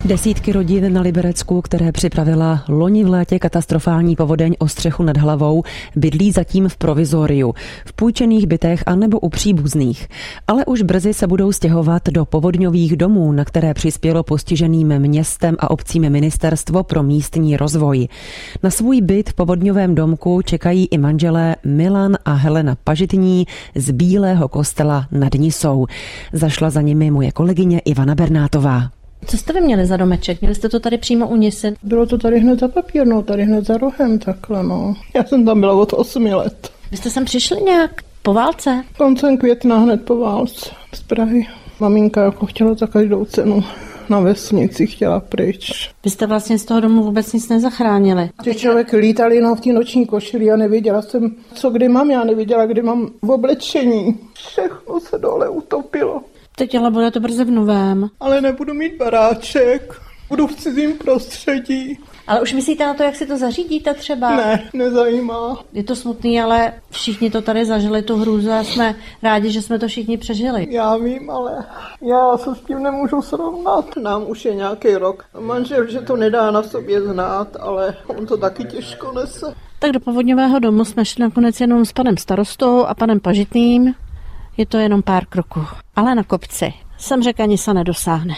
Desítky rodin na Liberecku, které připravila loni v létě katastrofální povodeň o střechu nad hlavou, bydlí zatím v provizoriu, v půjčených bytech anebo u příbuzných. Ale už brzy se budou stěhovat do povodňových domů, na které přispělo postiženým městem a obcím Ministerstvo pro místní rozvoj. Na svůj byt v povodňovém domku čekají i manželé Milan a Helena Pažitní z Bílého Kostela nad Nisou. Zašla za nimi moje kolegyně Ivana Bernátová. Co jste vy měli za domeček? Měli jste to tady přímo u Nisy? Bylo to tady hned za Papírnou, tady hned za rohem takhle, no. Já jsem tam byla od 8 let. Vy jste sem přišli nějak po válce? Koncem května hned po válce z Prahy. Maminka jako chtěla za každou cenu na vesnici, chtěla pryč. Vy jste vlastně z toho domu vůbec nic nezachránili. Ty člověk lítal jenom v té noční košili a nevěděla jsem, co kdy mám. Já nevěděla, kdy mám v oblečení. Všechno se dole utopilo. Teď ale bude to brzy v novém. Ale nebudu mít baráček. Budu v cizím prostředí. Ale už myslíte na to, jak si to zařídíte třeba? Ne, nezajímá. Je to smutný, ale všichni to tady zažili, tu hrůzu, a jsme rádi, že jsme to všichni přežili. Já vím, ale já se s tím nemůžu srovnat. Nám už je nějaký rok. Manžel, že to nedá na sobě znát, ale on to taky těžko nese. Tak do povodňového domu jsme šli nakonec jenom s panem starostou a panem Pažitným. Je to jenom pár kroků. Ale na kopci jsem řekla, Nisa nedosáhne.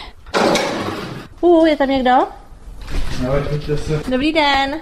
Je tam někdo? Dobrý den.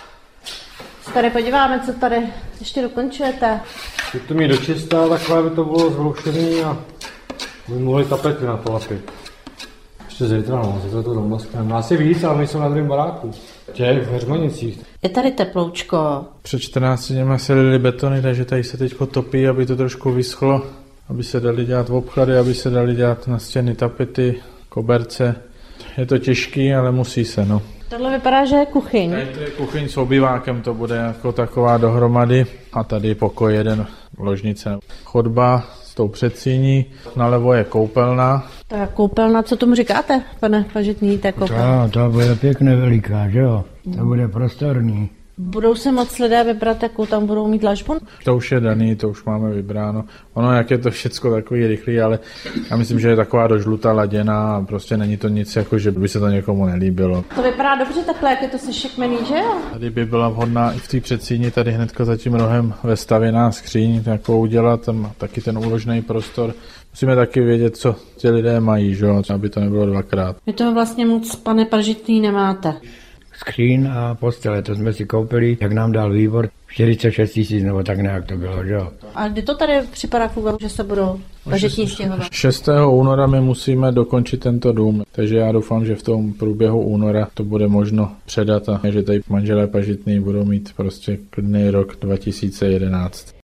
Se tady podíváme, co tady ještě dokončujete. Když to mít dočistá, takhle by to bylo zvloušený a by mohli tapety na to lapit. Ještě zítra, no, zítra to doma skrám. Nás je víc, ale my jsme na druhém baráku. Těch v Heřmanicích. Je tady teploučko. Před 14 dněma se lili betony, takže tady se teďko topí, aby to trošku vyschlo, aby se dali dělat obklady, aby se dali dělat na stěny tapety, koberce. Je to těžký, ale musí se, no. Tohle vypadá, že je kuchyň. Tady to je kuchyň s obývákem, to bude jako taková dohromady. A tady pokoj jeden, ložnice. Chodba s tou předsíní, nalevo je koupelna. Ta koupelna, co tomu říkáte, pane Pažitný, té koupelna? To bude pěkně veliká, že jo? To bude prostorný. Budou se moc lidé vybrat, jakou tam budou mít dlažbu? To už je daný, to už máme vybráno. Ono, jak je to všecko takový rychlý, ale já myslím, že je taková dožlutá laděna a prostě není to nic, jako že by se to někomu nelíbilo. To vypadá dobře takhle, jak je to sešikmený, že jo? Tady by byla vhodná i v té předsíni, tady hnedka za tím rohem vestavěná skříň, takovou udělat, tam taky ten úložný prostor. Musíme taky vědět, co ti lidé mají, že? Aby to nebylo dvakrát. Vy toho vlastně moc, pane Pažitný, nemáte. Skříň a postele, to jsme si koupili, jak nám dal výbor, 46 000 nebo tak nějak to bylo, že jo. A kdy to tady připadá v úvahu, že se budou Pažitní stěhovat? 6. února my musíme dokončit tento dům, takže já doufám, že v tom průběhu února to bude možno předat a že tady manželé Pažitní budou mít prostě klidný rok 2011.